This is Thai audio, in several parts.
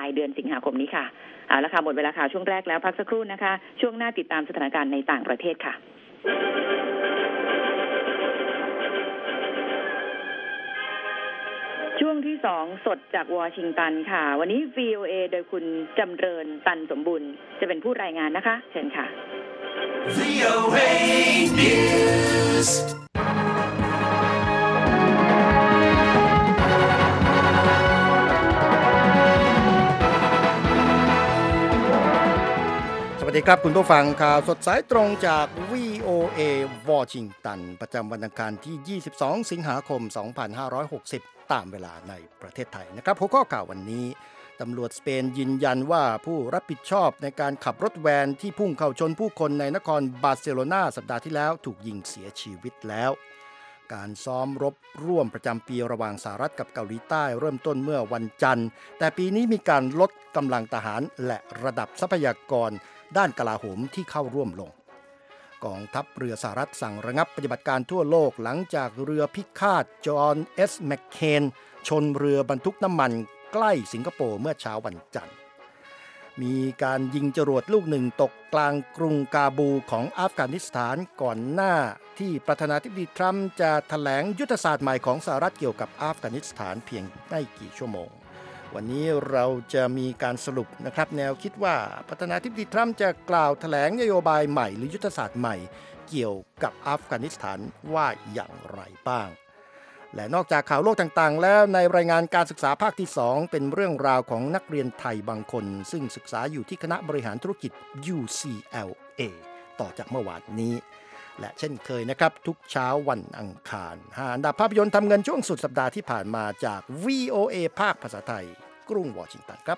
ายเดือนสิงหาคมนี้ค่ะเอาละค่ะหมดเวลาข่าวช่วงแรกแล้วพักสักครู่นะคะช่วงหน้าติดตามสถานการณ์ในต่างประเทศค่ะช่วงที่2สดจากวอชิงตันค่ะวันนี้ VOA โดยคุณจำเริญตันสมบุญจะเป็นผู้รายงานนะคะเชิญค่ะ VOA News สวัสดีครับคุณผู้ฟังข่าวสดสายตรงจาก VOA วอชิงตันประจำวันอังคารที่22สิงหาคม2560ตามเวลาในประเทศไทยนะครับหัวข้อข่าววันนี้ตำรวจสเปนยืนยันว่าผู้รับผิดชอบในการขับรถแวนที่พุ่งเข้าชนผู้คนในนครบาร์เซโลนาสัปดาห์ที่แล้วถูกยิงเสียชีวิตแล้วการซ้อมรบร่วมประจำปีระหว่างสหรัฐกับเกาหลีใต้เริ่มต้นเมื่อวันจันทร์แต่ปีนี้มีการลดกำลังทหารและระดับทรัพยากรด้านกลาโหมที่เข้าร่วมลงกองทัพเรือสหรัฐสั่งระงับปฏิบัติการทั่วโลกหลังจากเรือพิฆาตจอห์นเอสแมคเคนชนเรือบรรทุกน้ำมันใกล้สิงคโปร์เมื่อเช้าวันจันทร์มีการยิงจรวดลูกหนึ่งตกกลางกรุงกาบูของอัฟกานิสถานก่อนหน้าที่ประธานาธิบดีทรัมป์จะแถลงยุทธศาสตร์ใหม่ของสหรัฐเกี่ยวกับอัฟกานิสถานเพียงไม่กี่ชั่วโมงวันนี้เราจะมีการสรุปนะครับแนวคิดว่าประธานาธิบดีทรัมป์จะกล่าวแถลงนโยบายใหม่หรือยุทธศาสตร์ใหม่เกี่ยวกับอัฟกานิสถานว่าอย่างไรบ้างและนอกจากข่าวโลกต่างๆแล้วในรายงานการศึกษาภาคที่2เป็นเรื่องราวของนักเรียนไทยบางคนซึ่งศึกษาอยู่ที่คณะบริหารธุรกิจ UCLA ต่อจากเมื่อวานนี้และเช่นเคยนะครับทุกเช้าวันอังคาร5อันดับภาพยนตร์ทำเงินช่วงสุดสัปดาห์ที่ผ่านมาจาก VOA ภาคภาษาไทยกรุงวอชิงตันครับ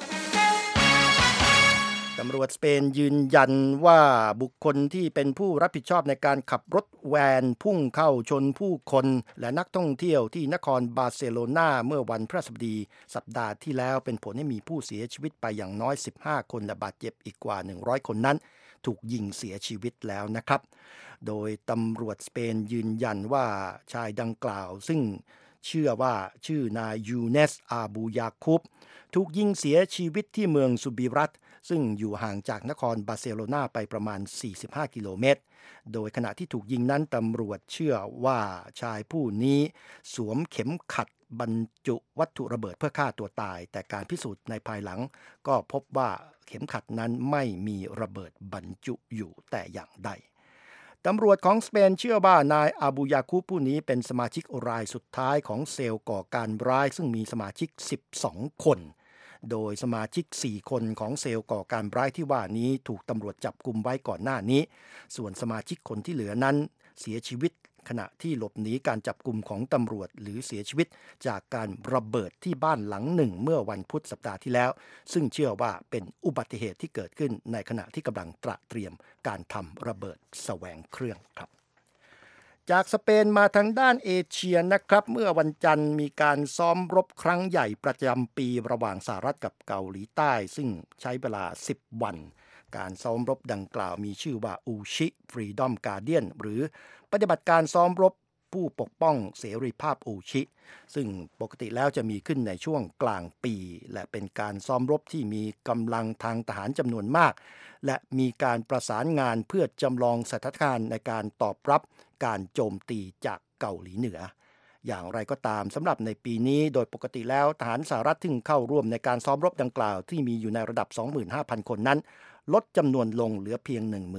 ตำรวจสเปนยืนยันว่าบุคคลที่เป็นผู้รับผิดชอบในการขับรถแวนพุ่งเข้าชนผู้คนและนักท่องเที่ยวที่นครบาร์เซโลนาเมื่อวันพฤหัสบดีสัปดาห์ที่แล้วเป็นผลให้มีผู้เสียชีวิตไปอย่างน้อย15คนและบาดเจ็บอีกกว่า100คนนั้นถูกยิงเสียชีวิตแล้วนะครับโดยตำรวจสเปนยืนยันว่าชายดังกล่าวซึ่งเชื่อว่าชื่อนายยูเนสอาบูยาคุบถูกยิงเสียชีวิตที่เมืองซูบิรัตซึ่งอยู่ห่างจากนครบาร์เซโลนาไปประมาณ45กิโลเมตรโดยขณะที่ถูกยิงนั้นตำรวจเชื่อว่าชายผู้นี้สวมเข็มขัดบรรจุวัตถุระเบิดเพื่อฆ่าตัวตายแต่การพิสูจน์ในภายหลังก็พบว่าเข็มขัดนั้นไม่มีระเบิดบรรจุอยู่แต่อย่างใดตำรวจของสเปนเชื่อว่านายอาบูยาคูผู้นี้เป็นสมาชิกรายสุดท้ายของเซลล์ก่อการร้ายซึ่งมีสมาชิก12คนโดยสมาชิก4คนของเซลล์ก่อการร้ายที่ว่านี้ถูกตำรวจจับกุมไว้ก่อนหน้านี้ส่วนสมาชิกคนที่เหลือนั้นเสียชีวิตขณะที่หลบหนีการจับกุมของตำรวจหรือเสียชีวิตจากการระเบิดที่บ้านหลังหนึ่งเมื่อวันพุธสัปดาห์ที่แล้วซึ่งเชื่อว่าเป็นอุบัติเหตุที่เกิดขึ้นในขณะที่กำลังเตรียมการทำระเบิดแสวงเครื่องครับจากสเปนมาทางด้านเอเชียนะครับเมื่อวันจันทร์มีการซ้อมรบครั้งใหญ่ประจำปีระหว่างสหรัฐกับเกาหลีใต้ซึ่งใช้เวลา10วันการซ้อมรบดังกล่าวมีชื่อว่าอูชิฟรีดอมการ์เดียนหรือปฏิบัติการซ้อมรบผู้ปกป้องเสรีภาพอูชิซึ่งปกติแล้วจะมีขึ้นในช่วงกลางปีและเป็นการซ้อมรบที่มีกำลังทางทหารจำนวนมากและมีการประสานงานเพื่อจำลองสถานการณ์ในการตอบรับการโจมตีจากเกาหลีเหนืออย่างไรก็ตามสำหรับในปีนี้โดยปกติแล้วทหารสหรัฐที่เข้าร่วมในการซ้อมรบดังกล่าวที่มีอยู่ในระดับ 25,000 คนนั้นลดจำนวนลงเหลือเพียง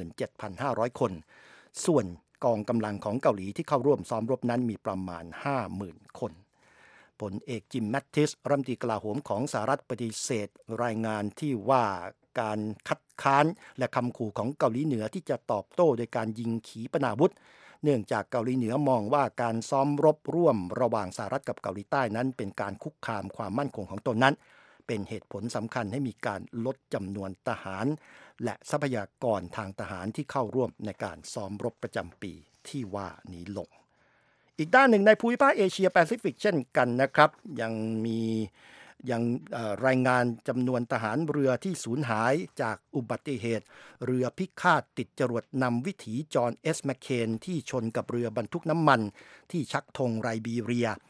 17,500 คนส่วนกองกำลังของเกาหลีที่เข้าร่วมซ้อมรบนั้นมีประมาณ 50,000 คนพลเอกจิมแมตติสรัฐมนตรีกลาโหมของสหรัฐปฏิเสธรายงานที่ว่าการคัดค้านและคำขู่ของเกาหลีเหนือที่จะตอบโต้โดยการยิงขีปนาวุธเนื่องจากเกาหลีเหนือมองว่าการซ้อมรบร่วมระหว่างสหรัฐกับเกาหลีใต้นั้นเป็นการคุกคามความมั่นคงของตนนั้นเป็นเหตุผลสำคัญให้มีการลดจำนวนทหารและทรัพยากรทางทหารที่เข้าร่วมในการซ้อมรบประจำปีที่ว่านี้ลงอีกด้านหนึ่งในภูมิภาคเอเชียแปซิฟิกเช่นกันนะครับยังมีรายงานจำนวนทหารเรือที่สูญหายจากอุบัติเหตุเรือพิฆาตติดจรวดนำวิถีจอห์นเอสแมคเคนที่ชนกับเรือบรรทุกน้ำมันที่ชักธงไรบีเรีย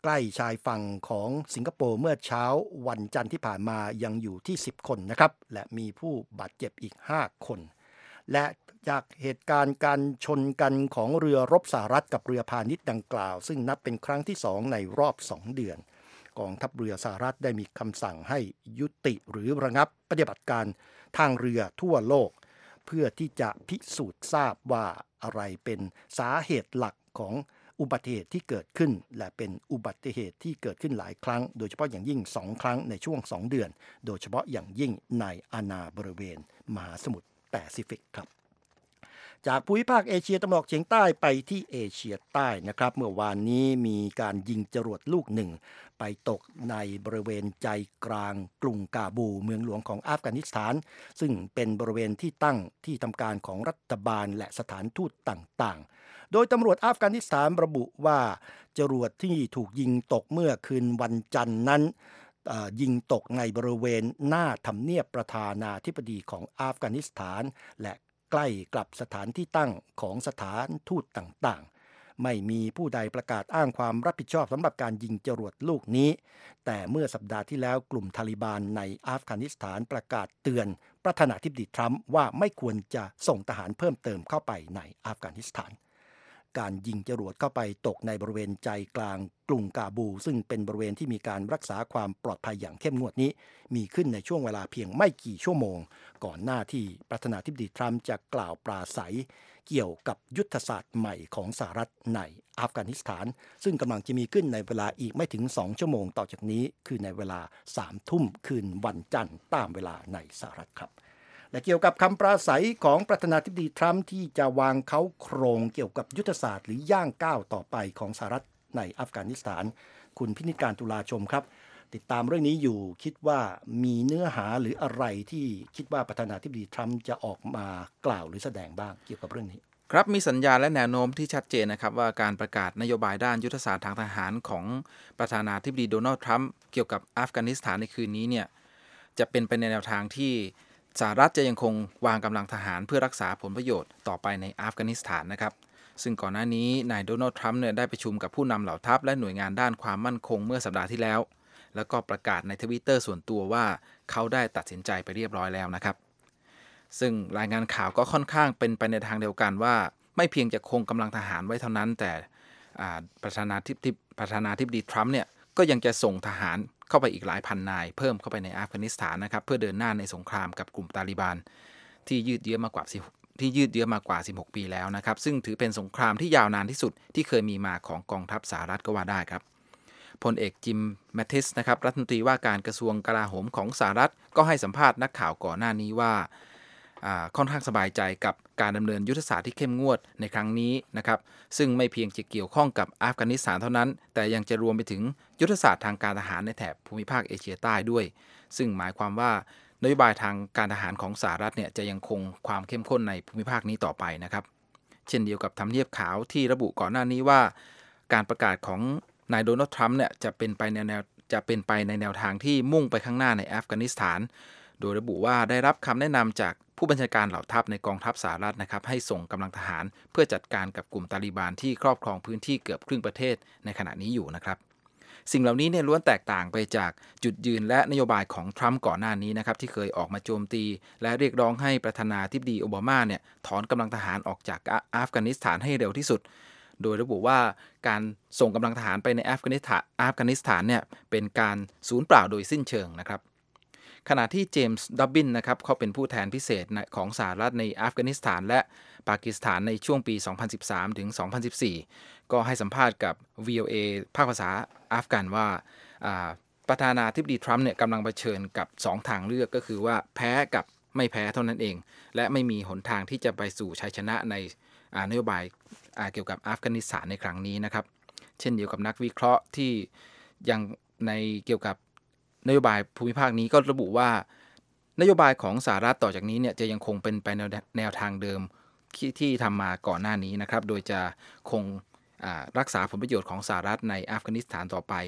ใกล้ชายฝั่งของสิงคโปร์เมื่อเช้าวันจันทร์ที่ผ่านมายังอยู่ที่10คนนะครับและมีผู้บาดเจ็บอีก5คนและจากเหตุการณ์การชนกันของเรือรบสหรัฐกับเรือพาณิชย์ดังกล่าวซึ่งนับเป็นครั้งที่2ในรอบ2เดือนกองทัพเรือสหรัฐได้มีคำสั่งให้ยุติหรือระงับปฏิบัติการทางเรือทั่วโลกเพื่อที่จะพิสูจน์ทราบว่าอะไรเป็นสาเหตุหลักของอุบัติเหตุที่เกิดขึ้นและเป็นอุบัติเหตุที่เกิดขึ้นหลายครั้งโดยเฉพาะอย่างยิ่ง2ครั้งในช่วง2เดือนโดยเฉพาะอย่างยิ่งในอาณาบริเวณมหาสมุทรแปซิฟิกครับจากภูมิภาคเอเชียตะวันออกเฉียงใต้ไปที่เอเชียใต้นะครับเมื่อวานนี้มีการยิงจรวดลูกหนึ่งไปตกในบริเวณใจกลางกรุงกาบูเมืองหลวงของอัฟกานิสถานซึ่งเป็นบริเวณที่ตั้งที่ทำการของรัฐบาลและสถานทูตต่างๆโดยตำรวจอัฟกานิสถานระบุว่าจรวดที่ถูกยิงตกเมื่อคืนวันจันทร์นั้นยิงตกในบริเวณหน้าทำเนียบประธานาธิบดีของอัฟกานิสถานและใกล้กับสถานที่ตั้งของสถานทูตต่างๆไม่มีผู้ใดประกาศอ้างความรับผิดชอบสำหรับการยิงจรวดลูกนี้แต่เมื่อสัปดาห์ที่แล้วกลุ่มทาลิบานในอัฟกานิสถานประกาศเตือนประธานาธิบดีทรัมป์ว่าไม่ควรจะส่งทหารเพิ่มเติมเข้าไปในอัฟกานิสถานการยิงจรวดเข้าไปตกในบริเวณใจกลางกรุงกาบูซึ่งเป็นบริเวณที่มีการรักษาความปลอดภัยอย่างเข้มงวดนี้มีขึ้นในช่วงเวลาเพียงไม่กี่ชั่วโมงก่อนหน้าที่ประธานาธิบดีทรัมป์จะกล่าวปราศัยเกี่ยวกับยุทธศาสตร์ใหม่ของสหรัฐในอัฟกานิสถานซึ่งกำลังจะมีขึ้นในเวลาอีกไม่ถึง2ชั่วโมงต่อจากนี้คือในเวลา 3 ทุ่มคืนวันจันทร์ตามเวลาในสหรัฐครับและเกี่ยวกับคำปราศัยของประธานาธิบดีทรัมป์ที่จะวางเขาโครงเกี่ยวกับยุทธศาสตร์หรือย่างก้าวต่อไปของสหรัฐในอัฟกานิสถานคุณพินิจการตุลาชมครับติดตามเรื่องนี้อยู่คิดว่ามีเนื้อหาหรืออะไรที่คิดว่าประธานาธิบดีทรัมป์จะออกมากล่าวหรือแสดงบ้างเกี่ยวกับเรื่องนี้ครับมีสัญญาณและแนวโน้มที่ชัดเจนนะครับว่าการประกาศนโยบายด้านยุทธศาสตร์ทางทหารของประธานาธิบดีโดนัลด์ทรัมป์เกี่ยวกับอัฟกานิสถานในคืนนี้เนี่ยจะเป็นไปในแนวทางที่สหรัฐจะยังคงวางกำลังทหารเพื่อรักษาผลประโยชน์ต่อไปในอัฟกานิสถานนะครับซึ่งก่อนหน้านี้นายโดนัลด์ทรัมป์เนี่ยได้ประชุมกับผู้นำเหล่าทัพและหน่วยงานด้านความมั่นคงเมื่อสัปดาห์ที่แล้วแล้วก็ประกาศใน Twitter ส่วนตัวว่าเขาได้ตัดสินใจไปเรียบร้อยแล้วนะครับซึ่งรายงานข่าวก็ค่อนข้างเป็นไปในทางเดียวกันว่าไม่เพียงจะคงกำลังทหารไว้เท่านั้นแต่ประธานาธิบดีทรัมป์เนี่ยก็ยังจะส่งทหารเข้าไปอีกหลายพันนายเพิ่มเข้าไปในอัฟกานิสถานนะครับเพื่อเดินหน้าในสงครามกับกลุ่มตาลิบันที่ยืดเยื้อมากว่า16 ปีแล้วนะครับซึ่งถือเป็นสงครามที่ยาวนานที่สุดที่เคยมีมาของกองทัพสหรัฐก็ว่าได้ครับพลเอกจิมแมทติสนะครับรัฐมนตรีว่าการกระทรวงกลาโหมของสหรัฐก็ให้สัมภาษณ์นักข่าวก่อนหน้านี้ว่าค่อนข้างสบายใจกับการดำเนินยุทธศาสตร์ที่เข้มงวดในครั้งนี้นะครับซึ่งไม่เพียงจะเกี่ยวข้องกับอัฟกานิสถานเท่านั้นแต่ยังจะรวมไปถึงยุทธศาสตร์ทางการทหารในแถบภูมิภาคเอเชียใต้ด้วยซึ่งหมายความว่านโยบายทางการทหารของสหรัฐเนี่ยจะยังคงความเข้มข้นในภูมิภาคนี้ต่อไปนะครับเช่นเดียวกับทำเนียบขาวที่ระบุก่อนหน้านี้ว่าการประกาศของนายโดนัลด์ทรัมป์เนี่ยจะเป็นไปในแนวทางที่มุ่งไปข้างหน้าในอัฟกานิสถานโดยระบุว่าได้รับคำแนะนำจากผู้บัญชาการเหล่าทัพในกองทัพสหรัฐนะครับให้ส่งกำลังทหารเพื่อจัดการกับกลุ่มตาลิบันที่ครอบครองพื้นที่เกือบครึ่งประเทศในขณะนี้อยู่นะครับสิ่งเหล่านี้เนี่ยล้วนแตกต่างไปจากจุดยืนและนโยบายของทรัมป์ก่อนหน้านี้นะครับที่เคยออกมาโจมตีและเรียกร้องให้ประธานาธิบดีโอบามาเนี่ยถอนกำลังทหารออกจากอัฟกานิสถานให้เร็วที่สุดโดยระบุว่าการส่งกำลังทหารไปในอัฟกานิสถานเนี่ยเป็นการสูญเปล่าโดยสิ้นเชิงนะครับขณะที่เจมส์ดับบินนะครับเขาเป็นผู้แทนพิเศษของสหรัฐในอัฟกานิสถานและปากีสถานในช่วงปี 2013 ถึง 2014 ก็ให้สัมภาษณ์กับ VOA ภาคภาษาอัฟกันว่าประธานาธิบดีทรัมป์เนี่ยกำลังเผชิญกับ2ทางเลือกก็คือว่าแพ้กับไม่แพ้เท่านั้นเองและไม่มีหนทางที่จะไปสู่ชัยชนะในนโยบายเกี่ยวกับอัฟกานิสถานในครั้งนี้นะครับเช่นเดียวกับนักวิเคราะห์ที่ยังในเกี่ยวกับนโยบายภูมิภาคนี้ก็ระบุว่านโยบายของสหรัฐต่อจากนี้เนี่ยจะยังคงเป็นไปแนวทางเดิมที่ทำมาก่อนหน้านี้นะครับโดยจะคงรักษาผลประโยชน์ของสหรัฐในอัฟกานิสถานต่อไป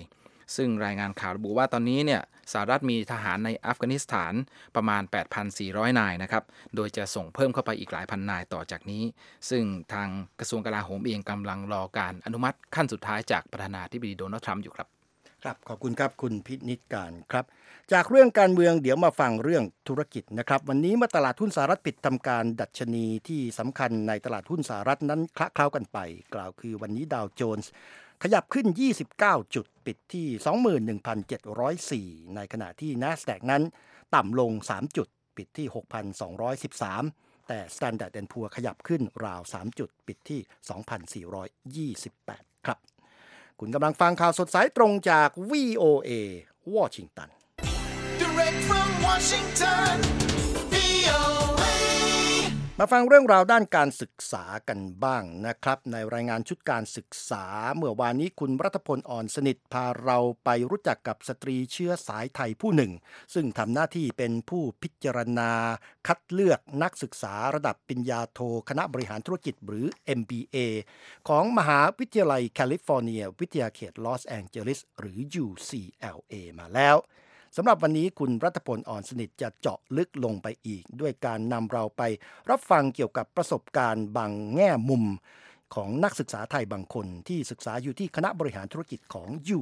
ซึ่งรายงานข่าวระบุว่าตอนนี้เนี่ยสหรัฐมีทหารในอัฟกานิสถานประมาณ 8,400 นายนะครับโดยจะส่งเพิ่มเข้าไปอีกหลายพันนายต่อจากนี้ซึ่งทางกระทรวงกลาโหมเองกำลังรอการอนุมัติขั้นสุดท้ายจากประธานาธิบดีโดนัลด์ทรัมป์อยู่ครับครับขอบคุณครับคุณพินิจการครับจากเรื่องการเมืองเดี๋ยวมาฟังเรื่องธุรกิจนะครับวันนี้เมื่อตลาดหุ้นสหรัฐปิดทำการดัชนีที่สำคัญในตลาดหุ้นสหรัฐนั้นคละเคล้ากันไปกล่าวคือวันนี้ดาวโจนส์ขยับขึ้น29จุดปิดที่ 21,704 ในขณะที่ NASDAQ นั้นต่ำลง3จุดปิดที่ 6,213 แต่ Standard & Poor's ขยับขึ้นราว3จุดปิดที่ 2,428 ครับคุณกำลังฟังข่าวสดสายตรงจาก VOA วอชิงตัน Direct from Washington VOA มาฟังเรื่องราวด้านการศึกษากันบ้างนะครับในรายงานชุดการศึกษาเมื่อวานนี้คุณรัฐพล อ่อนสนิทพาเราไปรู้จักกับสตรีเชื้อสายไทยผู้หนึ่งซึ่งทำหน้าที่เป็นผู้พิจารณาคัดเลือกนักศึกษาระดับปริญญาโทคณะบริหารธุรกิจหรือ MBA ของมหาวิทยาลัยแคลิฟอร์เนียวิทยาเขตลอสแองเจลิสหรือ UCLA มาแล้วสำหรับวันนี้คุณรัฐพล อ่อนสนิทจะเจาะลึกลงไปอีกด้วยการนำเราไปรับฟังเกี่ยวกับประสบการณ์บางแง่มุมของนักศึกษาไทยบางคนที่ศึกษาอยู่ที่คณะบริหารธุรกิจของ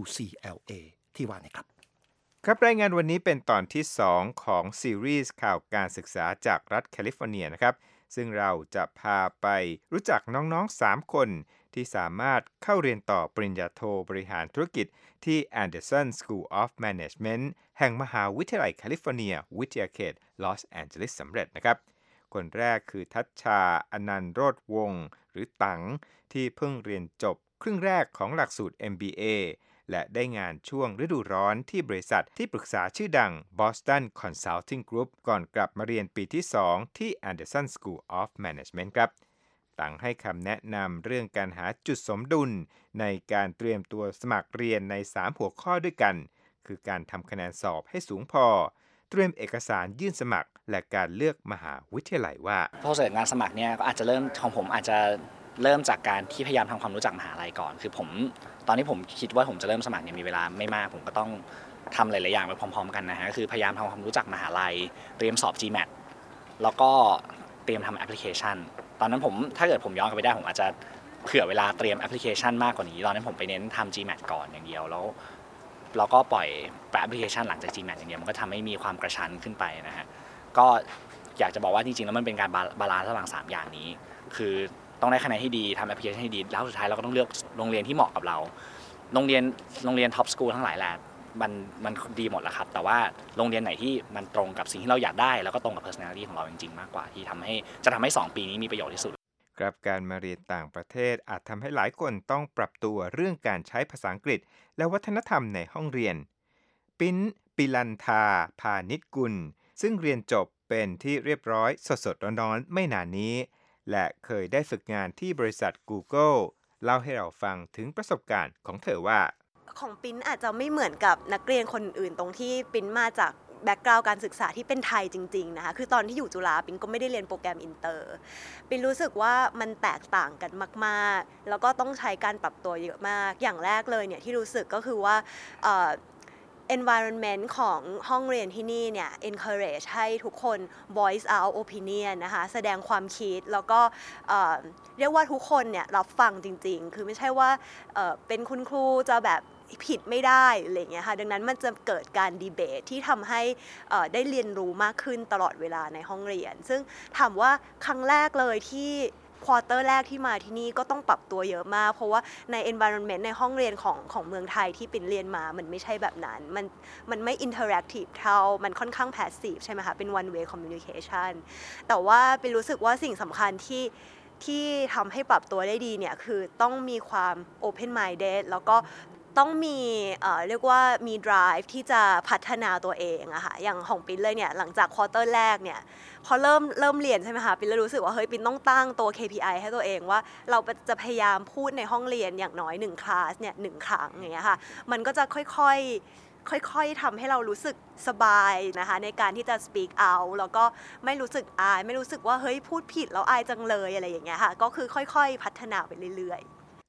UCLA ที่ว่านี่ครับครับรายงานวันนี้เป็นตอนที่2ของซีรีส์ข่าวการศึกษาจากรัฐแคลิฟอร์เนียนะครับซึ่งเราจะพาไปรู้จักน้องๆ3คนที่สามารถเข้าเรียนต่อปริญญาโทบริหารธุรกิจที่ Anderson School of Management แห่งมหาวิทยาลัยแคลิฟอร์เนียวิทยาเขตลอสแอนเจลิสสำเร็จนะครับคนแรกคือทัชชาอนันต์โรจน์วงศ์หรือตังที่เพิ่งเรียนจบครึ่งแรกของหลักสูตร MBA และได้งานช่วงฤดูร้อนที่บริษัทที่ปรึกษาชื่อดัง Boston Consulting Group ก่อนกลับมาเรียนปีที่2ที่ Anderson School of Management ครับต่างให้คำแนะนำเรื่องการหาจุดสมดุลในการเตรียมตัวสมัครเรียนใน3หัวข้อด้วยกันคือการทำคะแนนสอบให้สูงพอเตรียมเอกสารยื่นสมัครและการเลือกมหาวิทยาลัยว่าพอเสร็จงานสมัครเนี่ยก็อาจจะเริ่มของผมอาจจะเริ่มจากการที่พยายามทำความรู้จักมหาลัยก่อนคือผมตอนที่ผมคิดว่าผมจะเริ่มสมัครเนี่ยมีเวลาไม่มากผมก็ต้องทำหลายๆอย่างไปพร้อมๆกันนะฮะคือพยายามทำความรู้จักมหาลัยเตรียมสอบ GMAT แล้วก็เตรียมทำแอปพลิเคชันตอนนั้นผมถ้าเกิดผมย้อนกลับไปได้ผมอาจจะเผื่อเวลาเตรียมแอปพลิเคชันมากกว่านี้ตอนนั้นผมไปเน้นทำ GMAT ก่อนอย่างเดียวแล้วเราก็ปล่อยแอปพลิเคชันหลังจาก GMAT อย่างเดียวมันก็ทำให้มีความกระชั้นขึ้นไปนะฮะก็อยากจะบอกว่าจริงๆแล้วมันเป็นการบาลานซ์ระหว่าง3อย่างนี้คือต้องได้คะแนนให้ดีทำแอปพลิเคชันให้ดีแล้วสุดท้ายเราก็ต้องเลือกโรงเรียนที่เหมาะกับเราโรงเรียนท็อปสกูลทั้งหลายแหละมันดีหมดแล้วครับแต่ว่าโรงเรียนไหนที่มันตรงกับสิ่งที่เราอยากได้แล้วก็ตรงกับ personality ของเราจริงๆมากกว่าที่ทำให้2ปีนี้มีประโยชน์ที่สุดครับการมาเรียนต่างประเทศอาจทำให้หลายคนต้องปรับตัวเรื่องการใช้ภาษาอังกฤษและวัฒนธรรมในห้องเรียนปิ้นปิลันทาพานิชกุลซึ่งเรียนจบเป็นที่เรียบร้อยสดๆร้อนๆไม่นานนี้และเคยได้ฝึกงานที่บริษัท Google เล่าให้เราฟังถึงประสบการณ์ของเธอว่าของปิ้นอาจจะไม่เหมือนกับนักเรียนคนอื่นตรงที่ปิ้นมาจากแบ็กกราวด์การศึกษาที่เป็นไทยจริงๆนะคะคือตอนที่อยู่จุฬาปิ้นก็ไม่ได้เรียนโปรแกรมอินเตอร์ปิ้นรู้สึกว่ามันแตกต่างกันมากๆแล้วก็ต้องใช้การปรับตัวเยอะมากอย่างแรกเลยเนี่ยที่รู้สึกก็คือว่าenvironment ของห้องเรียนที่นี่เนี่ย encourage ให้ทุกคน voice out opinion นะคะแสดงความคิดแล้วก็เรียกว่าทุกคนเนี่ยรับฟังจริงๆคือไม่ใช่ว่าเป็นคุณครูจะแบบผิดไม่ได้อะไรอย่างเงี้ยค่ะดังนั้นมันจะเกิดการดีเบตที่ทำให้ได้เรียนรู้มากขึ้นตลอดเวลาในห้องเรียนซึ่งถามว่าครั้งแรกเลยที่ควอเตอร์แรกที่มาที่นี่ก็ต้องปรับตัวเยอะมากเพราะว่าใน environment ในห้องเรียนของเมืองไทยที่ปิ่นเรียนมามันไม่ใช่แบบนั้นมันไม่ interactive เท่ามันค่อนข้าง passive ใช่ไหมคะเป็น one way communication แต่ว่าปิ่นรู้สึกว่าสิ่งสำคัญที่ทำให้ปรับตัวได้ดีเนี่ยคือต้องมีความ open minded แล้วก็ต้องมีเรียกว่ามี drive ที่จะพัฒนาตัวเองอะค่ะอย่างของปิ่นเลยเนี่ยหลังจากควอเตอร์แรกเนี่ยพอเริ่มเรียนใช่ไหมคะปิ่นเลยรู้สึกว่าเฮ้ยปิ่นต้องตั้งตัว KPI ให้ตัวเองว่าเราจะพยายามพูดในห้องเรียนอย่างน้อย1คลาสเนี่ย1ครั้งอย่างเงี้ยค่ะมันก็จะค่อยๆทำให้เรารู้สึกสบายนะคะในการที่จะ speak out แล้วก็ไม่รู้สึกอายไม่รู้สึกว่าเฮ้ยพูดผิดแล้วอายจังเลยอะไรอย่างเงี้ยค่ะก็คือค่อยๆพัฒนาไปเรื่อยๆ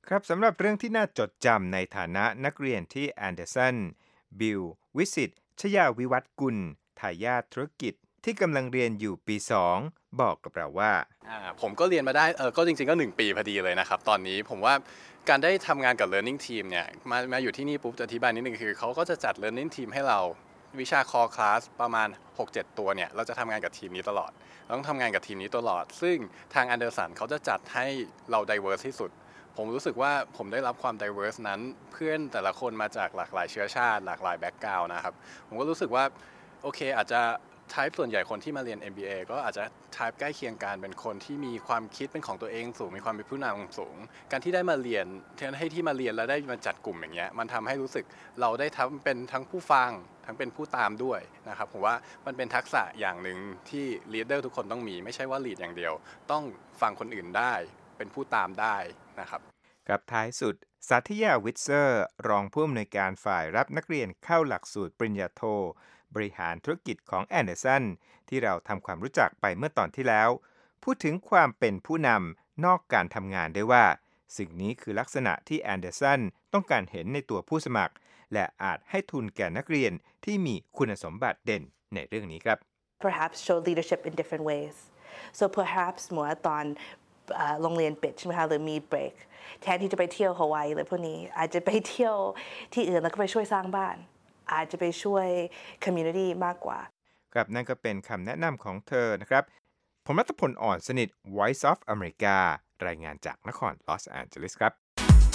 ครับสำหรับเรื่องที่น่าจดจำในฐานะนักเรียนที่แอนเดอร์สันบิลวิสิตร์ชยาวิวัฒน์กุลทายาทธุรกิจที่กำลังเรียนอยู่ปี 2 บอกกับเราว่าผมก็เรียนมาได้ก็จริงๆก็1ปีพอดีเลยนะครับตอนนี้ผมว่าการได้ทำงานกับ Learning Team เนี่ยมาอยู่ที่นี่ปุ๊บจะอธิบายนิดนึงคือเขาก็จะจัด Learning Team ให้เราวิชา Core Class ประมาณ 6-7 ตัวเนี่ยเราจะทำงานกับทีมนี้ตลอดเราต้องทำงานกับทีมนี้ตลอดซึ่งทางแอนเดอร์สันเขาจะจัดให้เรา diverse ที่สุดผมรู้สึกว่าผมได้รับความ diverse นั้นเพื่อนแต่ละคนมาจากหลากหลายเชื้อชาติหลากหลายแบ็คกราวด์นะครับผมก็รู้สึกว่าโอเคอาจจะtype ส่วนใหญ่คนที่มาเรียน MBA ก็อาจจะ type ใกล้เคียงกันเป็นคนที่มีความคิดเป็นของตัวเองสูงมีความเป็นผู้นำสูงการที่ได้มาเรียนที่มาเรียนแล้วได้มาจัดกลุ่มอย่างเงี้ยมันทำให้รู้สึกเราได้เป็นทั้งผู้ฟังทั้งเป็นผู้ตามด้วยนะครับผมว่ามันเป็นทักษะอย่างหนึ่งที่ leader ทุกคนต้องมีไม่ใช่ว่า lead อย่างเดียวต้องฟังคนอื่นได้เป็นผู้ตามได้นะครับกับท้ายสุดสาธิยาวิทเซอร์รองผู้อำนวยการฝ่ายรับนักเรียนเข้าหลักสูตรปริญญาโทบริหารธุรกิจของแอนเดอร์สันที่เราทำความรู้จักไปเมื่อตอนที่แล้วพูดถึงความเป็นผู้นำนอกการทำงานได้ว่าสิ่งนี้คือลักษณะที่แอนเดอร์สันต้องการเห็นในตัวผู้สมัครและอาจให้ทุนแก่นักเรียนที่มีคุณสมบัติเด่นในเรื่องนี้ครับ Perhaps show leadership in different ways so perhaps เมื่อตอนโรงเรียนปิดใช่ไหมคะหรือมีเบรกแทนที่จะไปเที่ยวฮาวายหรือพวกนี้อาจจะไปเที่ยวที่อื่นแล้วก็ไปช่วยสร้างบ้านอาจจะไปช่วย community มากกว่าครับนั่นก็เป็นคำแนะนำของเธอนะครับผมรัตพลอ่อนสนิท Voice of America รายงานจากนครลอสแอนเจลิสครับ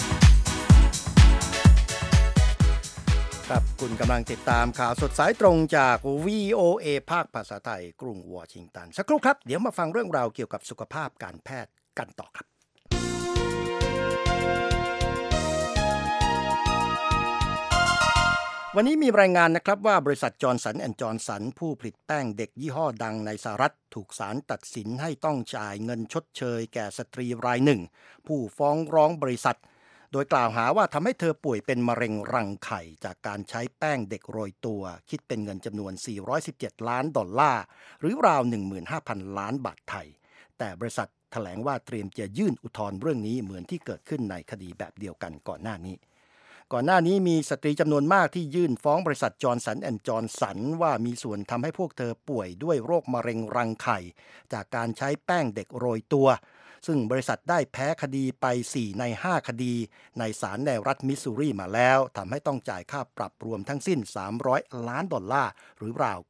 ครับคุณกำลังติดตามข่าวสดสายตรงจาก VOA ภาคภาษาไทยกรุงวอชิงตันสักครู่ครับเดี๋ยวมาฟังเรื่องราวเกี่ยวกับสุขภาพการแพทย์กันต่อครับวันนี้มีรายงานนะครับว่าบริษัทจอห์นสัน&จอห์นสันผู้ผลิตแป้งเด็กยี่ห้อดังในสหรัฐถูกศาลตัดสินให้ต้องจ่ายเงินชดเชยแก่สตรีรายหนึ่งผู้ฟ้องร้องบริษัทโดยกล่าวหาว่าทำให้เธอป่วยเป็นมะเร็งรังไข่จากการใช้แป้งเด็กโรยตัวคิดเป็นเงินจำนวน$417 ล้านหรือราว 15,000 ล้านบาทไทยแต่บริษัทแถลงว่าเตรียมจะยื่นอุทธรณ์เรื่องนี้เหมือนที่เกิดขึ้นในคดีแบบเดียวกันก่อนหน้านี้มีสตรีจำนวนมากที่ยื่นฟ้องบริษัทจอห์นสัน&จอห์นสันว่ามีส่วนทำให้พวกเธอป่วยด้วยโรคมะเร็งรังไข่จากการใช้แป้งเด็กโรยตัวซึ่งบริษัทได้แพ้คดีไป4ใน5คดีในศาลในรัฐมิสซูรีมาแล้วทำให้ต้องจ่ายค่าปรับรวมทั้งสิ้น$300 ล้านหรือราว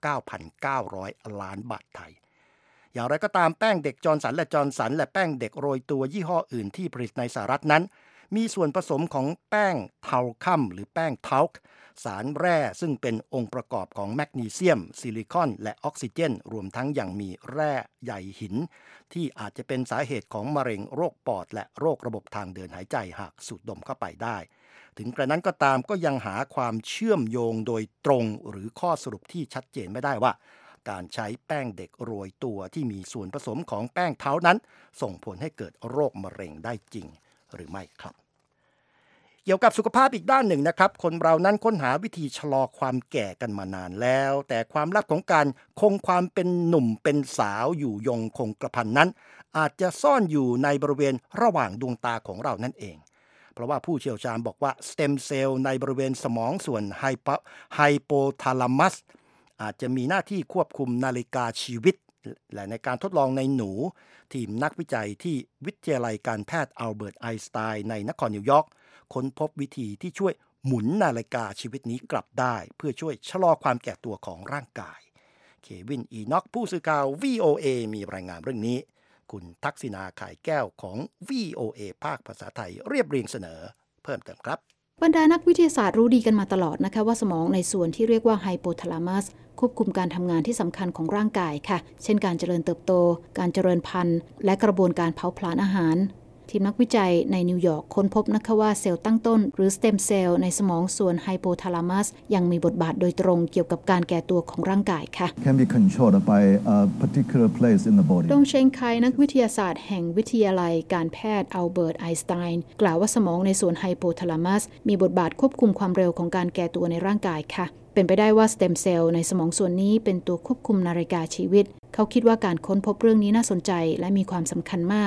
9,900 ล้านบาทไทยอย่างไรก็ตามแป้งเด็กจอห์นสันและจอห์นสันและแป้งเด็กโรยตัวยี่ห้ออื่นที่ผลิตในสหรัฐนั้นมีส่วนผสมของแป้งเทาคัมหรือแป้งเทาค์สารแร่ซึ่งเป็นองค์ประกอบของแมกนีเซียมซิลิคอนและออกซิเจนรวมทั้งยังมีแร่ใยหินที่อาจจะเป็นสาเหตุของมะเร็งโรคปอดและโรคระบบทางเดินหายใจหากสูดดมเข้าไปได้ถึงกระนั้นก็ตามก็ยังหาความเชื่อมโยงโดยตรงหรือข้อสรุปที่ชัดเจนไม่ได้ว่าการใช้แป้งเด็กโรยตัวที่มีส่วนผสมของแป้งเทานั้นส่งผลให้เกิดโรคมะเร็งได้จริงหรือไม่ครับเกี่ยวกับสุขภาพอีกด้านหนึ่งนะครับคนเรานั้นค้นหาวิธีชะลอความแก่กันมานานแล้วแต่ความลับของการคงความเป็นหนุ่มเป็นสาวอยู่ยงคงกระพันนั้นอาจจะซ่อนอยู่ในบริเวณระหว่างดวงตาของเรานั่นเองเพราะว่าผู้เชี่ยวชาญบอกว่าสเต็มเซลล์ในบริเวณสมองส่วนไฮโปทาลามัสอาจจะมีหน้าที่ควบคุมนาฬิกาชีวิตและในการทดลองในหนูทีมนักวิจัยที่วิทยาลัยการแพทย์อัลเบิร์ตไอน์สไตน์ในนครนิวยอร์กค้นพบวิธีที่ช่วยหมุนนาฬิกาชีวิตนี้กลับได้เพื่อช่วยชะลอความแก่ตัวของร่างกายเควินอีน็อกผู้สื่อข่าว VOA มีรายงานเรื่องนี้คุณทักษิณาข่ายแก้วของ VOA ภาคภาษาไทยเรียบเรียงเสนอเพิ่มเติมครับบรรดานักวิทยาศาสตร์รู้ดีกันมาตลอดนะคะว่าสมองในส่วนที่เรียกว่าไฮโปทาลามัสควบคุมการทำงานที่สำคัญของร่างกายค่ะเช่นการเจริญเติบโตการเจริญพันธุ์และกระบวนการเผาผลาญอาหารทีมนักวิจัยในนิวยอร์กค้นพบนะคะว่าเซลล์ตั้งต้นหรือสเต็มเซลล์ในสมองส่วนไฮโปทาลามัสยังมีบทบาทโดยตรงเกี่ยวกับการแก่ตัวของร่างกายค่ะ Can be controlled by a particular place in the body ดงเชงไคนักวิทยาศาสตร์แห่งวิทยาลัยการแพทย์อัลเบิร์ตไอน์สไตน์กล่าวว่าสมองในส่วนไฮโปทาลามัสมีบทบาทควบคุมความเร็วของการแก่ตัวในร่างกายค่ะเป็นไปได้ว่าสเต็มเซลล์ในสมองส่วนนี้เป็นตัวควบคุมนาฬิกาชีวิตเขาคิดว่าการค้นพบเรื่องนี้น่าสนใจและมีความสำคัญมาก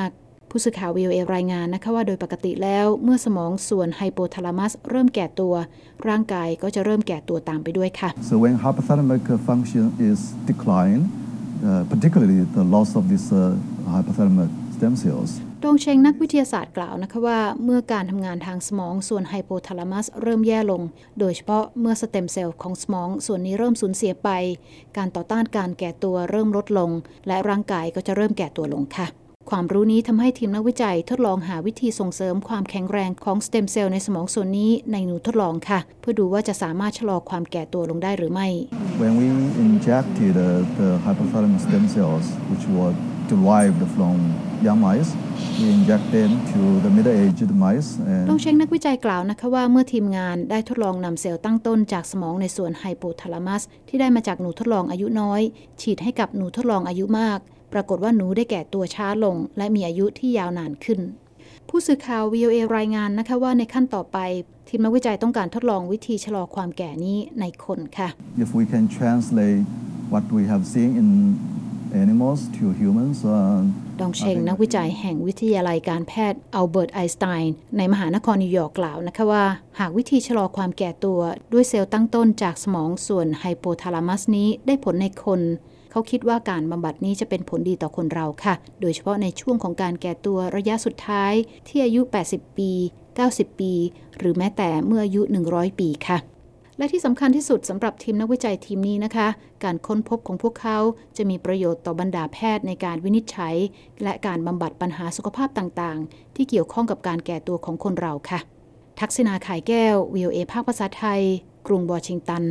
ผู้สื่อข่าว VOA รายงานนะคะว่าโดยปกติแล้วเมื่อสมองส่วนไฮโปทาลามัสเริ่มแก่ตัวร่างกายก็จะเริ่มแก่ตัวตามไปด้วยค่ะ So when hypothalamic function is declined, particularly the loss of these hypothalamic stem cells ดงเชงนักวิทยาศาสตร์กล่าวนะคะว่าเมื่อการทำงานทางสมองส่วนไฮโปทาลามัสเริ่มแย่ลงโดยเฉพาะเมื่อสเต็มเซลล์ของสมองส่วนนี้เริ่มสูญเสียไปการต่อต้านการแก่ตัวเริ่มลดลงและร่างกายก็จะเริ่มแก่ตัวลงค่ะความรู้นี้ทำให้ทีมนักวิจัยทดลองหาวิธีส่งเสริมความแข็งแรงของสเต็มเซลล์ในสมองส่วนนี้ในหนูทดลองค่ะเพื่อดูว่าจะสามารถชะลอความแก่ตัวลงได้หรือไม่ When we injected the hypothalamic stem cells which were derived from young mice, we inject them to the middle-aged mice. ดงเชงนักวิจัยกล่าวนะคะว่าเมื่อทีมงานได้ทดลองนำเซลล์ตั้งต้นจากสมองในส่วนไฮโปทาลามัสที่ได้มาจากหนูทดลองอายุน้อยฉีดให้กับหนูทดลองอายุมากปรากฏว่าหนูได้แก่ตัวช้าลงและมีอายุที่ยาวนานขึ้นผู้สื่อข่าว VOA รายงานนะคะว่าในขั้นต่อไปทีมนักวิจัยต้องการทดลองวิธีชะลอความแก่นี้ในคนค่ะ If we can translate what we have seen in animals to humans ดองเชงนักวิจัยแห่งวิทยาลัยการแพทย์อัลเบิร์ตไอน์สไตน์ในมหานครนิวยอร์กกล่าวนะคะว่าหากวิธีชะลอความแก่ตัวด้วยเซลล์ตั้งต้นจากสมองส่วนไฮโปทาลามัสนี้ได้ผลในคนเขาคิดว่าการบำบัดนี้จะเป็นผลดีต่อคนเราค่ะโดยเฉพาะในช่วงของการแก่ตัวระยะสุดท้ายที่อายุ80ปี90ปีหรือแม้แต่เมื่ออายุ100ปีค่ะและที่สำคัญที่สุดสำหรับทีมนักวิจัยทีมนี้นะคะการค้นพบของพวกเขาจะมีประโยชน์ต่อบรรดาแพทย์ในการวินิจฉัยและการบำบัดปัญหาสุขภาพต่างๆที่เกี่ยวข้องกับการแก่ตัวของคนเราค่ะทักษิณา ข่ายแก้ว VOA ภาคภาษาไทยกรุงวอชิงตัน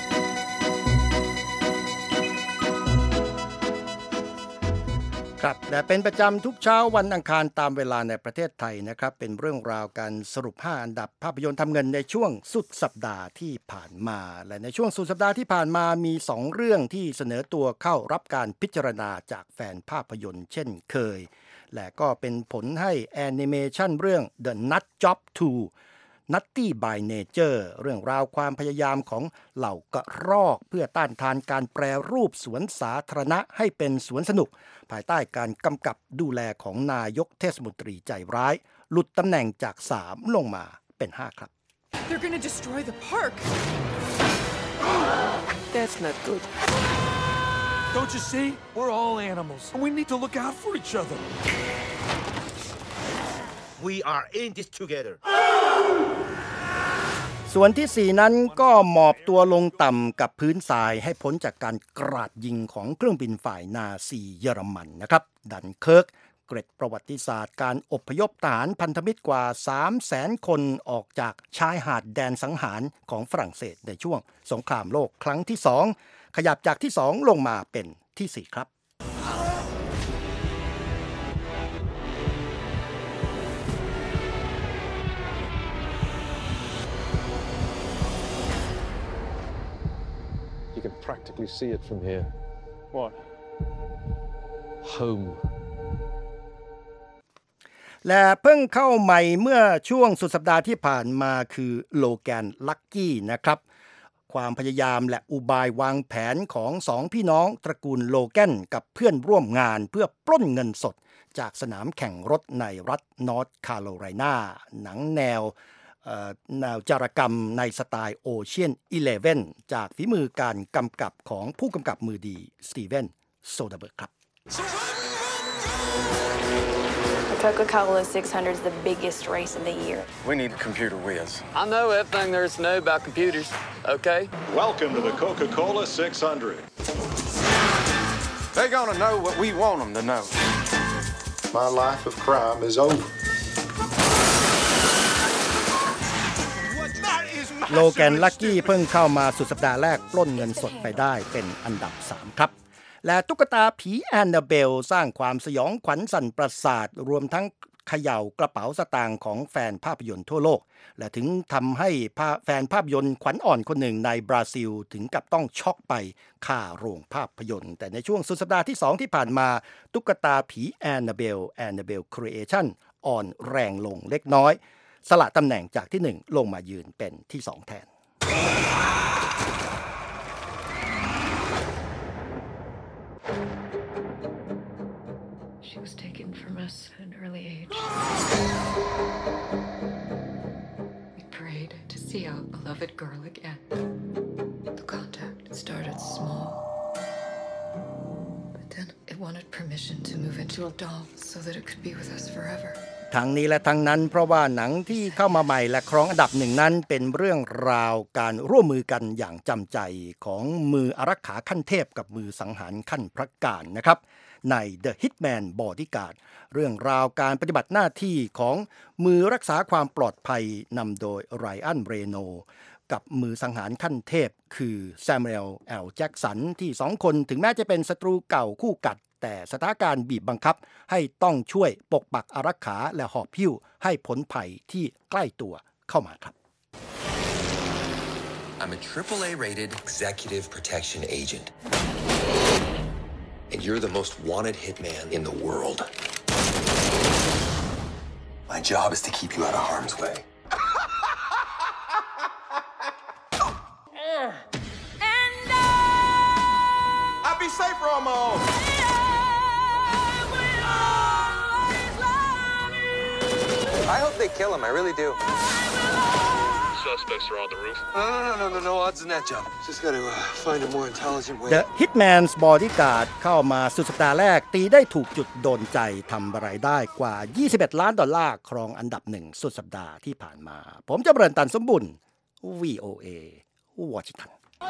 ครับและเป็นประจำทุกเช้าวันอังคารตามเวลาในประเทศไทยนะครับเป็นเรื่องราวการสรุป5อันดับภาพยนตร์ทำเงินในช่วงสุดสัปดาห์ที่ผ่านมาและในช่วงสุดสัปดาห์ที่ผ่านมามี2เรื่องที่เสนอตัวเข้ารับการพิจารณาจากแฟนภาพยนตร์เช่นเคยและก็เป็นผลให้แอนิเมชันเรื่อง The Nut Job 2Nutty by Nature เรื่องราวความพยายามของเหล่ากระรอกเพื่อต้านทานการแปรรูปสวนสาธารณะให้เป็นสวนสนุกภายใต้การกำกับดูแลของนายกเทศมนตรีใจร้ายหลุดตำแหน่งจาก3ลงมาเป็น5ครับ They're going to destroy the park. That's not good. Don't you see? We're all animals, and we need to look out for each other. We are in this together. ส่วนที่4นั้นก็หมอบตัวลงต่ำกับพื้นทรายให้พ้นจากการกราดยิงของเครื่องบินฝ่ายนาซีเยอรมันนะครับดันเคิร์กเกร็ดประวัติศาสตร์การอพยพทหารพันธมิตรกว่า 300,000 คนออกจากชายหาดแดนสังหารของฝรั่งเศสในช่วงสงครามโลกครั้งที่2ขยับจากที่2ลงมาเป็นที่4ครับ You can practically see it from here. What? Home. และเพิ่งเข้าใหม่เมื่อช่วงสุดสัปดาห์ที่ผ่านมาคือโลแกนลักกี้นะครับความพยายามและอุบายวางแผนของ2พี่น้องตระกูลโลแกนกับเพื่อนร่วมงานเพื่อปล้นเงินสดจากสนามแข่งรถในรัฐนอร์ทแคโรไลนาหนังแนวจารกรรมในสไตล์ Ocean 11 จากฝีมือการกำกับของผู้กำกับมือดีสตีเวนโซเดเบิร์กครับ The Coca-Cola 600 is the biggest race of the year. We need a computer whiz. I know everything there is to know about computers, okay? Welcome to the Coca-Cola 600. They're gonna know what we want them to know. My life of crime is over. โลแกนลักกี้เพิ่งเข้ามาสุดสัปดาห์แรกปล้นเงินสดไปได้เป็นอันดับ3ครับและตุ๊กตาผีแอนนาเบลสร้างความสยองขวัญสั่นประสาทรวมทั้งเขย่ากระเป๋าสตางค์ของแฟนภาพยนตร์ทั่วโลกและถึงทำให้แฟนภาพยนตร์ขวัญอ่อนคนหนึ่งในบราซิลถึงกับต้องช็อกไปคาโรงภาพยนตร์แต่ในช่วงสุดสัปดาห์ที่2ที่ผ่านมาตุ๊กตาผีแอนนาเบลครีเอชั่นอ่อนแรงลงเล็กน้อยสละตำแหน่งจากที่1ลงมายืนเป็นที่2แทน She was taken from us at an early age. beloved girl again. The contact started small, but then it wanted permission to move into a doll so that it could be with us forever. ทั้งนี้และทั้งนั้นเพราะว่าหนังที่เข้ามาใหม่และครองอันดับหนึ่งนั้นเป็นเรื่องราวการร่วมมือกันอย่างจำใจของมืออารักขาขั้นเทพกับมือสังหารขั้นพระการนะครับใน The Hitman Bodyguard เรื่องราวการปฏิบัติหน้าที่ของมือรักษาความปลอดภัยนำโดยไรอัน เรโนกับมือสังหารขั้นเทพคือแซมูเอล แอล แจ็กสันที่สองคนถึงแม้จะเป็นศัตรูเก่าคู่กัดแต่สถานการณ์บีบบังคับให้ต้องช่วยปกปักอารักขาและหอบหิ้วให้พ้นภัยที่ใกล้ตัวเข้ามาครับ I'm a AAA rated executive protection agent and you're the most wanted hitman in the world. My job is to keep you out of harm's way. I'll be safer on my own. I hope they kill him. I really do. Suspects are on the roof. No odds in that jump. Just gotta find a more intelligent way. The Hitman's Bodyguard เข้ามาสุดสัปดาห์แรกตีได้ถูกจุดโดนใจทำรายได้กว่า$21 ล้านครองอันดับหนึ่งสุดสัปดาห์ที่ผ่านมาผมจำเริญ ตันสมบุญ VOA วอชิงตัน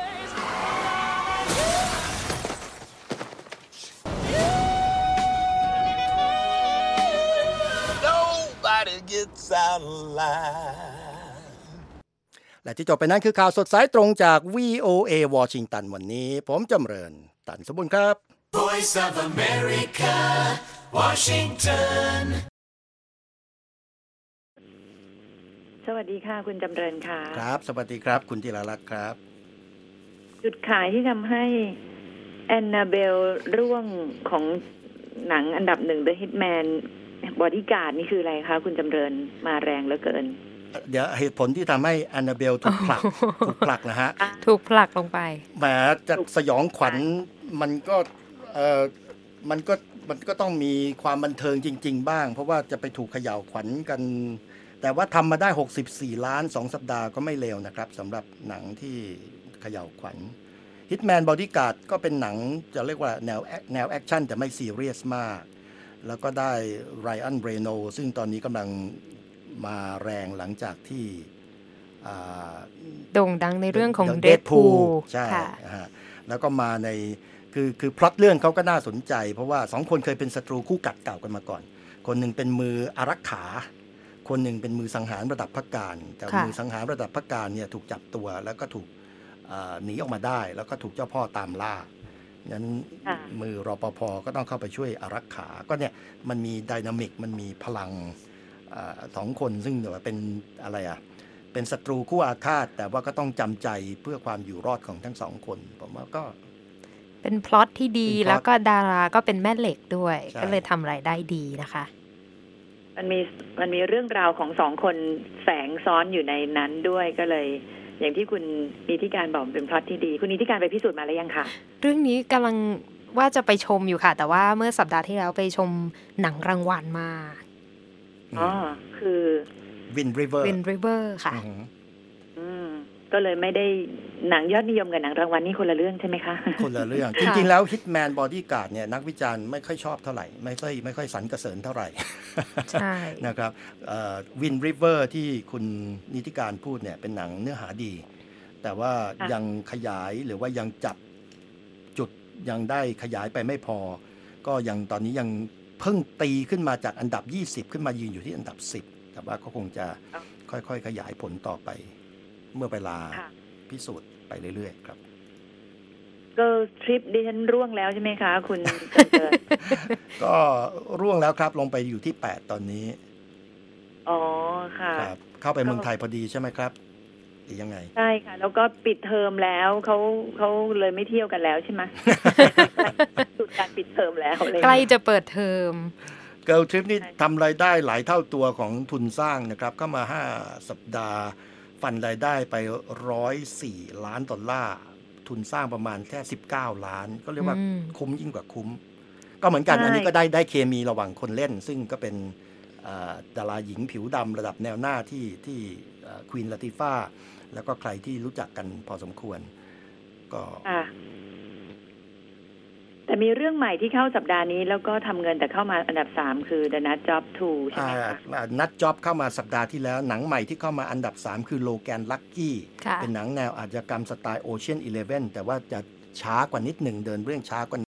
Gets out alive และที่จบไปนั้นคือข่าวสดสายตรงจาก VOA วอชิงตันวันนี้ผมจำเริญ ตันสมบูรณ์ครับ Voice of America Washington สวัสดีค่ะคุณจำเริญค่ะครับสวัสดีครับคุณธีรรัตน์ครับจุดขายที่ทำให้แอนนาเบลร่วงของหนังอันดับหนึ่ง The Hitmanบอดี้การ์ดนี่คืออะไรคะคุณจำเริญมาแรงเหลือเกินเดี๋ยวเหตุผลที่ทำให้แอนนาเบลถูกผลักนะฮะถูกผลักลงไปแหมจะสยองขวัญมันก็ต้องมีความบันเทิงจริงๆบ้างเพราะว่าจะไปถูกเขย่าขวัญกันแต่ว่าทำมาได้64 ล้าน2สัปดาห์ก็ไม่เลวนะครับสำหรับหนังที่เขย่าขวัญ Hitman Bodyguard ก็เป็นหนังจะเรียกว่าแนวแอคชั่นแต่ไม่ซีเรียสมากแล้วก็ได้ไรอัน เรโนซึ่งตอนนี้กำลังมาแรงหลังจากที่โด่งดังในเรื่องของ Deadpool ใช่แล้วก็มาในคือพล็อตเรื่องเขาก็น่าสนใจเพราะว่า2คนเคยเป็นศัตรูคู่กัดเก่ากันมาก่อนคนหนึ่งเป็นมืออารักขาคนหนึ่งเป็นมือสังหารระดับพระการแต่มือสังหารระดับพระการเนี่ยถูกจับตัวแล้วก็ถูกหนีออกมาได้แล้วก็ถูกเจ้าพ่อตามล่างั้นมือรปภ.ก็ต้องเข้าไปช่วยอารักขาก็เนี่ยมันมีไดนามิกมันมีพลังสองคนซึ่งแบบเป็นอะไรเป็นศัตรูคู่อาฆาตแต่ว่าก็ต้องจำใจเพื่อความอยู่รอดของทั้งสองคนผมว่าก็เป็นพล็อตที่ดีแล้วก็ดาราก็เป็นแม่เหล็กด้วยก็เลยทำรายได้ดีนะคะมันมีเรื่องราวของสองคนแฝงซ้อนอยู่ในนั้นด้วยก็เลยอย่างที่คุณนิติการบอกเป็นพล็อตที่ดีคุณนิติการไปพิสูจน์มาแล้วยังคะเรื่องนี้กำลังว่าจะไปชมอยู่ค่ะแต่ว่าเมื่อสัปดาห์ที่แล้วไปชมหนังรางวัลมาคือ Wind River ค่ะก็เลยไม่ได้หนังยอดนิยมกับหนังรางวัลนี่คนละเรื่องใช่ไหมคะคนละเรื่อง จริงๆแล้ว Hitman Bodyguard เนี่ยนักวิจารณ์ไม่ค่อยชอบเท่าไหร่ไม่ค่อยสรรเสริญเท่าไหร่ใช่นะครับWind River ที่คุณนิติการพูดเนี่ยเป็นหนังเนื้อหาดีแต่ว่ายังขยายหรือว่ายังจับจุดยังได้ขยายไปไม่พอก็ยังตอนนี้ยังเพิ่งตีขึ้นมาจากอันดับ20ขึ้นมายืนอยู่ที่อันดับ10แต่ว่าก็คงจะค่อยๆขยายผลต่อไปเมื่อเวลาพิสูจน์ไปเรื่อยๆครับก็ทริปดิฉันร่วงแล้วใช่ไหมคะคุณก็ร่วงแล้วครับลงไปอยู่ที่8ตอนนี้อ๋อค่ะครับเข้าไปเมืองไทยพอดีใช่ไหมครับหรือยังไงใช่ค่ะแล้วก็ปิดเทอมแล้วเขาเลยไม่เที่ยวกันแล้วใช่ไหมสุดการปิดเทอมแล้วใกล้จะเปิดเทอมเกิร์ลทริปนี่ทำรายได้หลายเท่าตัวของทุนสร้างนะครับเข้ามา5สัปดาห์ฟันรายได้ไป$104 ล้านทุนสร้างประมาณแค่19 ล้านก็เรียกว่าคุ้มยิ่งกว่าคุ้มก็เหมือนกันอันนี้ก็ได้เคมีระหว่างคนเล่นซึ่งก็เป็นดาราหญิงผิวดำระดับแนวหน้าที่ควีนลาติฟ้าแล้วก็ใครที่รู้จักกันพอสมควรก็แต่มีเรื่องใหม่ที่เข้าสัปดาห์นี้แล้วก็ทำเงินแต่เข้ามาอันดับ3คือ The Nut Job 2 ใช่ไหมคะ Nut Job เข้ามาสัปดาห์ที่แล้วหนังใหม่ที่เข้ามาอันดับ3คือ Logan Lucky เป็นหนังแนวอาชญากรรมสไตล์ Ocean 11แต่ว่าจะช้ากว่านิดหนึ่งเดินเรื่องช้ากว่า